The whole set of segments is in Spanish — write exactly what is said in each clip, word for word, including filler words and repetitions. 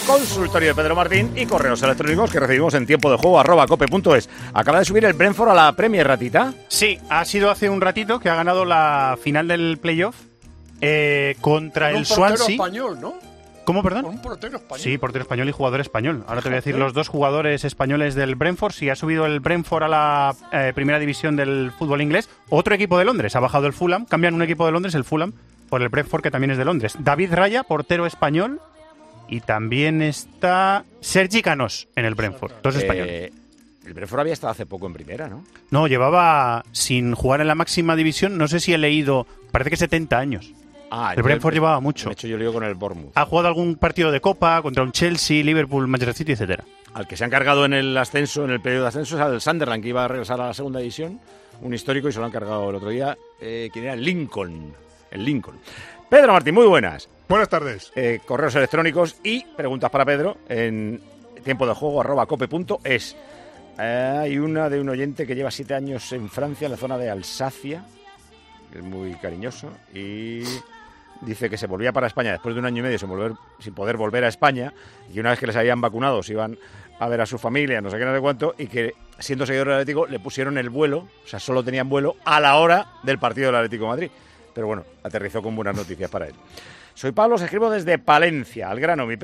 consultorio de Pedro Martín y correos electrónicos que recibimos en tiempo de juego arroba cope punto es. Acaba de subir el Brentford a la Premier, Ratita. Sí, ha sido hace un ratito que ha ganado la final del playoff eh, contra Con el un portero Swansea. español, ¿no? ¿Cómo, perdón? Con un portero español. Sí, portero español y jugador español. Ahora te voy a decir los dos jugadores españoles del Brentford. Sí, ha subido el Brentford a la eh, primera división del fútbol inglés. Otro equipo de Londres. Ha bajado el Fulham. Cambian un equipo de Londres, el Fulham, por el Brentford, que también es de Londres. David Raya, portero español. Y también está Sergi Canós en el Brentford. Dos españoles. Eh, el Brentford había estado hace poco en primera, ¿no? No, llevaba sin jugar en la máxima división, no sé si he leído, parece que setenta años. Ah, el Brentford me, llevaba mucho. Me he hecho yo lío con el Bournemouth. Ha jugado algún partido de Copa contra un Chelsea, Liverpool, Manchester City, etcétera. Al que se han cargado en el ascenso, en el periodo de ascenso, es al Sunderland, que iba a regresar a la segunda división, un histórico, y se lo han cargado el otro día. Eh, ¿Quién era? Lincoln. El Lincoln. Pedro Martín, muy buenas. Buenas tardes. Eh, correos electrónicos y preguntas para Pedro en tiempo de juego arroba cope punto es. Eh, hay una de un oyente que lleva siete años en Francia, en la zona de Alsacia, que es muy cariñoso, y dice que se volvía para España después de un año y medio sin, volver, sin poder volver a España, y una vez que les habían vacunado se iban a ver a su familia, no sé qué, no sé cuánto, y que siendo seguidor del Atlético le pusieron el vuelo, o sea, solo tenían vuelo a la hora del partido del Atlético de Madrid. Pero bueno, aterrizó con buenas noticias para él. Soy Pablo, os escribo desde Palencia, al grano. Mi...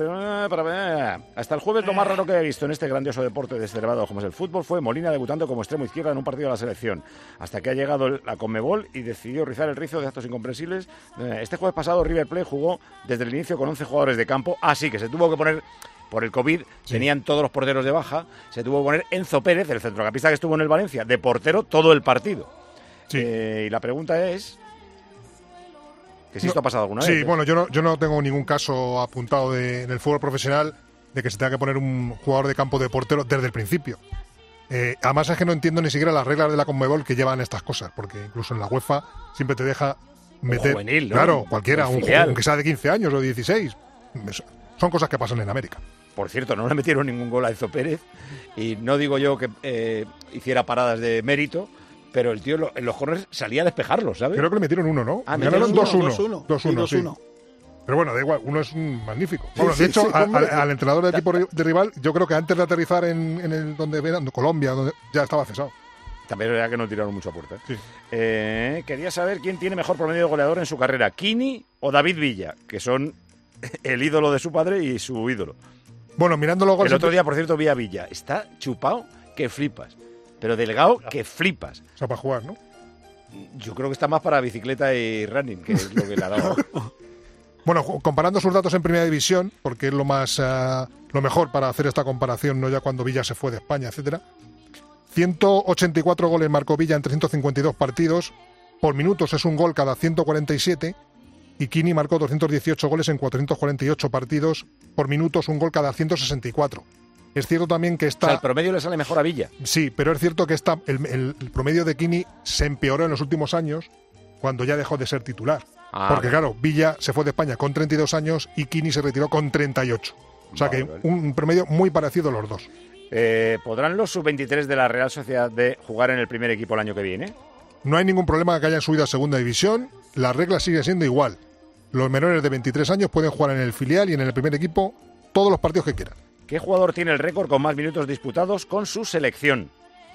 Hasta el jueves lo más raro que he visto en este grandioso deporte descerebrado como es el fútbol fue Molina debutando como extremo izquierda en un partido de la selección. Hasta que ha llegado la Conmebol y decidió rizar el rizo de actos incomprensibles. Este jueves pasado River Plate jugó desde el inicio con once jugadores de campo. Así que se tuvo que poner... Por el COVID sí. Tenían todos los porteros de baja. Se tuvo que poner Enzo Pérez, el centrocampista que estuvo en el Valencia, de portero todo el partido. Sí. Eh, y la pregunta es... ¿Que si no, esto ha pasado alguna sí, vez? Sí, bueno, yo no, yo no tengo ningún caso apuntado de, en el fútbol profesional de que se tenga que poner un jugador de campo de portero desde el principio. Eh, además es que no entiendo ni siquiera las reglas de la Conmebol que llevan estas cosas, porque incluso en la UEFA siempre te deja meter... Un juvenil, ¿no? Claro, cualquiera, un, aunque sea de quince años o dieciséis. Son cosas que pasan en América. Por cierto, no le metieron ningún gol a Enzo Pérez, y no digo yo que eh, hiciera paradas de mérito, pero el tío en los corners salía a despejarlos, ¿sabes? Creo que le metieron uno, ¿no? Ah, ganaron dos uno. dos uno, sí. Pero bueno, da igual, uno es un magnífico. Sí, bueno, sí, de hecho, sí, al, al entrenador del equipo de rival, yo creo que antes de aterrizar en, en el donde era, en Colombia, donde ya estaba cesado. También era que no tiraron mucho a puerta. ¿eh? Sí. Eh, quería saber quién tiene mejor promedio de goleador en su carrera, Kini o David Villa, que son el ídolo de su padre y su ídolo. Bueno, mirando los goles... El otro día, por cierto, vi a Villa. Está chupado que flipas, pero delgado que flipas. O sea, para jugar, ¿no? Yo creo que está más para bicicleta y running, que es lo que le ha dado. Bueno, comparando sus datos en Primera División, porque es lo más uh, lo mejor para hacer esta comparación, no ya cuando Villa se fue de España, etcétera. ciento ochenta y cuatro goles marcó Villa en trescientos cincuenta y dos partidos. Por minutos es un gol cada ciento cuarenta y siete. Y Kini marcó doscientos dieciocho goles en cuatrocientos cuarenta y ocho partidos. Por minutos un gol cada ciento sesenta y cuatro. Es cierto también que está... O sea, el promedio le sale mejor a Villa. Sí, pero es cierto que está el, el, el promedio de Kini se empeoró en los últimos años cuando ya dejó de ser titular. Ah, porque claro, Villa se fue de España con treinta y dos años y Kini se retiró con treinta y ocho. O sea vale, que vale. un promedio muy parecido a los dos. Eh, ¿Podrán los sub veintitrés de la Real Sociedad de jugar en el primer equipo el año que viene? No hay ningún problema que hayan subido a segunda división. La regla sigue siendo igual. Los menores de veintitrés años pueden jugar en el filial y en el primer equipo todos los partidos que quieran. ¿Qué jugador tiene el récord con más minutos disputados con su selección?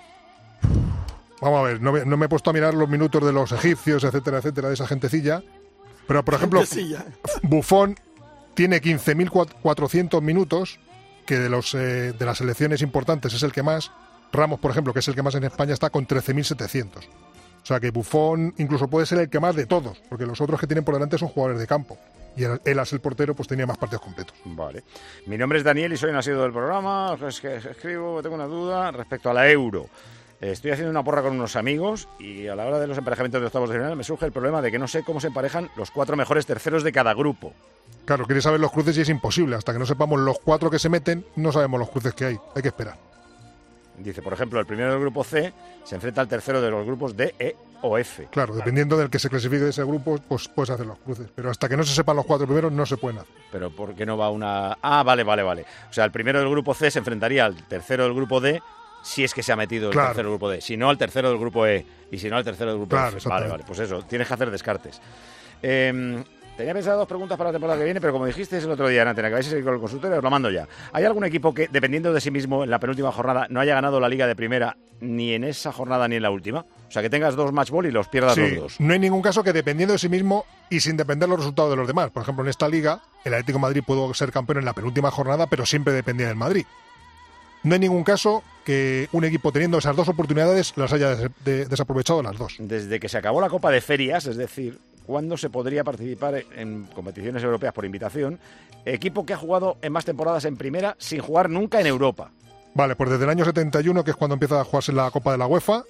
Vamos a ver, no me, no me he puesto a mirar los minutos de los egipcios, etcétera, etcétera, de esa gentecilla. Pero, por ejemplo, Buffon tiene quince mil cuatrocientos minutos, que de, los, eh, de las selecciones importantes es el que más. Ramos, por ejemplo, que es el que más en España, está con trece mil setecientos. O sea que Buffon incluso puede ser el que más de todos, porque los otros que tienen por delante son jugadores de campo. Y él, as el portero, pues tenía más partidos completos. Vale. Mi nombre es Daniel y soy un asiduo del programa. Es que escribo, tengo una duda respecto a la Euro. Estoy haciendo una porra con unos amigos y a la hora de los emparejamientos de octavos de final me surge el problema de que no sé cómo se emparejan los cuatro mejores terceros de cada grupo. Claro, quieres saber los cruces y es imposible. Hasta que no sepamos los cuatro que se meten, no sabemos los cruces que hay. Hay que esperar. Dice, por ejemplo, el primero del grupo C se enfrenta al tercero de los grupos D, E o F. Claro, dependiendo del que se clasifique de ese grupo, pues puedes hacer los cruces. Pero hasta que no se sepan los cuatro primeros, no se pueden hacer. Pero ¿por qué no va una...? Ah, vale, vale, vale. O sea, el primero del grupo C se enfrentaría al tercero del grupo D si es que se ha metido el claro. tercero del grupo D. Si no, al tercero del grupo E. Y si no, al tercero del grupo claro, F. Vale, vale. Pues eso, tienes que hacer descartes. Eh, Tenía pensado dos preguntas para la temporada que viene, pero como dijiste el otro día en Antena, que vais a seguir con el consultorio, os lo mando ya. ¿Hay algún equipo que, dependiendo de sí mismo, en la penúltima jornada, no haya ganado la Liga de Primera ni en esa jornada ni en la última? O sea, que tengas dos match ball y los pierdas Sí, los dos. no hay ningún caso que dependiendo de sí mismo y sin depender de los resultados de los demás. Por ejemplo, en esta liga, el Atlético de Madrid pudo ser campeón en la penúltima jornada, pero siempre dependía del Madrid. No hay ningún caso que un equipo teniendo esas dos oportunidades las haya des- de- desaprovechado las dos. Desde que se acabó la Copa de Ferias, es decir, ¿cuándo se podría participar en competiciones europeas por invitación? Equipo que ha jugado en más temporadas en primera sin jugar nunca en Europa. Vale, pues desde el año setenta y uno, que es cuando empieza a jugarse la Copa de la UEFA,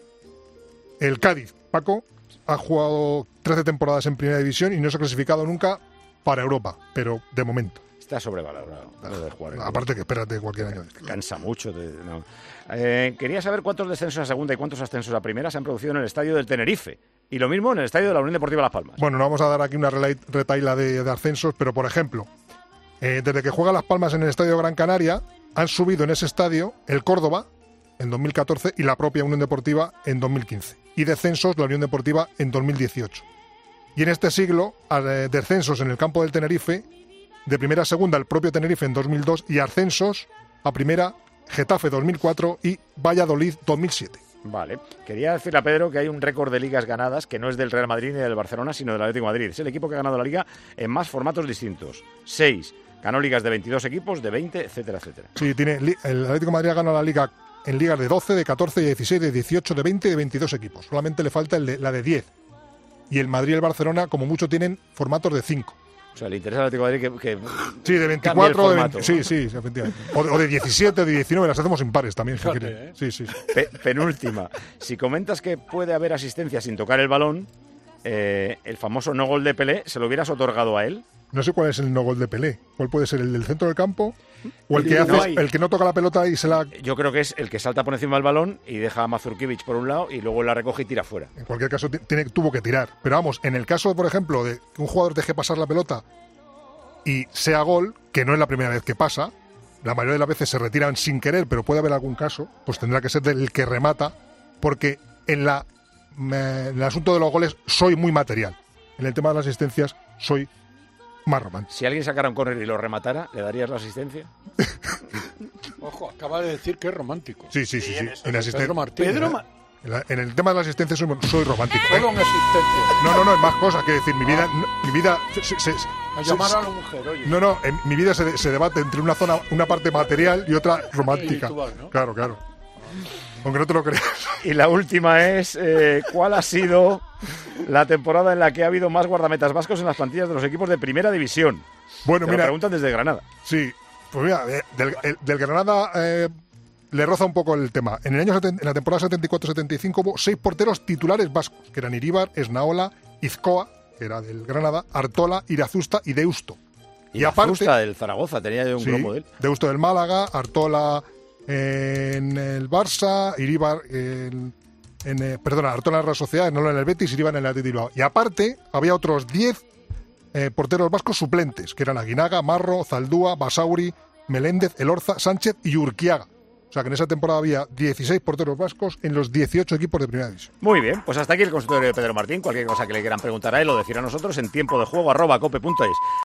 el Cádiz, Paco, ha jugado trece temporadas en primera división y no se ha clasificado nunca para Europa, pero de momento. Está sobrevalorado. lo de jugar en Aparte que espérate cualquier año. Cansa mucho. De, no. eh, quería saber cuántos descensos a segunda y cuántos ascensos a primera se han producido en el estadio del Tenerife. Y lo mismo en el estadio de la Unión Deportiva Las Palmas. Bueno, no vamos a dar aquí una relai- retaila de, de ascensos, pero por ejemplo, eh, desde que juega Las Palmas en el Estadio Gran Canaria, han subido en ese estadio el Córdoba en dos mil catorce y la propia Unión Deportiva en dos mil quince. Y descensos la Unión Deportiva en dos mil dieciocho. Y en este siglo, eh, descensos en el campo del Tenerife, de primera a segunda el propio Tenerife en dos mil dos y ascensos a primera Getafe dos mil cuatro y Valladolid dos mil siete. Vale. Quería decirle a Pedro que hay un récord de ligas ganadas que no es del Real Madrid ni del Barcelona, sino del Atlético de Madrid. Es el equipo que ha ganado la liga en más formatos distintos. Seis. Ganó ligas de veintidós equipos, de veinte, etcétera, etcétera. Sí, tiene, li- el Atlético de Madrid ha ganado la liga en ligas de doce, de catorce, de dieciséis, de dieciocho, de veinte y de veintidós equipos. Solamente le falta el de, la de diez. Y el Madrid y el Barcelona, como mucho, tienen formatos de cinco. O sea, le interesa al Atlético de Madrid que... que Sí, de cambie el veinticuatro, de formato. veinte, sí, sí, sí, efectivamente. O de, o de diecisiete, de diecinueve, las hacemos impares también, si Fíjate, quieren. ¿eh? Sí, sí. sí. Pe- penúltima. Si comentas que puede haber asistencia sin tocar el balón, eh, el famoso no gol de Pelé, ¿se lo hubieras otorgado a él? No sé cuál es el no gol de Pelé. ¿Cuál puede ser? ¿El del centro del campo? ¿O el El que, de hace, Uruguay. el que no toca la pelota y se la... Yo creo que es el que salta por encima del balón y deja a Mazurkiewicz por un lado y luego la recoge y tira fuera. En cualquier caso, ti- tiene, tuvo que tirar. Pero vamos, en el caso, por ejemplo, de que un jugador deje pasar la pelota y sea gol, que no es la primera vez que pasa, la mayoría de las veces se retiran sin querer, pero puede haber algún caso, pues tendrá que ser del que remata, porque en, la, me- en el asunto de los goles soy muy material. En el tema de las asistencias soy más romántico. Si alguien sacara un córner y lo rematara, ¿le darías la asistencia? Ojo, acaba de decir que es romántico. Sí, sí, sí. sí. En, Pedro asisten- Martínez. en la- en la- en el tema de la asistencia soy, soy romántico. ¿eh? Solo en asistencia. No, no, no, es más cosas que decir. Mi vida, no, mi vida se- se- se- A se- llamar se- a la mujer, oye. No, no, en mi vida se, se debate entre una zona, una parte material y otra romántica. Espiritual, ¿no? Claro, claro. Aunque no te lo creas. Y la última es, eh, ¿cuál ha sido la temporada en la que ha habido más guardametas vascos en las plantillas de los equipos de Primera División? Bueno, Te lo mira, preguntan desde Granada. sí, pues mira, eh, del, el- del Granada eh, le roza un poco el tema. En el año seten- en la temporada setenta y cuatro setenta y cinco hubo seis porteros titulares vascos, que eran Iríbar, Esnaola, Izcoa, que era del Granada, Artola, Irazusta y Deusto. Y, Y la aparte- Justa del Zaragoza, tenía yo un Sí, cromo de él. Deusto del Málaga, Artola en el Barça, Iríbar en, en, eh, perdona, Artola en la Real Sociedad, no en el Betis, Iríbar en el Athletic Bilbao. Y aparte había otros diez eh, porteros vascos suplentes, que eran Aguinaga, Marro, Zaldúa, Basauri, Meléndez, Elorza, Sánchez y Urquiaga. O sea que en esa temporada había dieciséis porteros vascos en los dieciocho equipos de Primera División. Muy bien, pues hasta aquí el consultorio de Pedro Martín. Cualquier cosa que le quieran preguntar a él o decir a nosotros en tiempo de juego arroba cope punto es.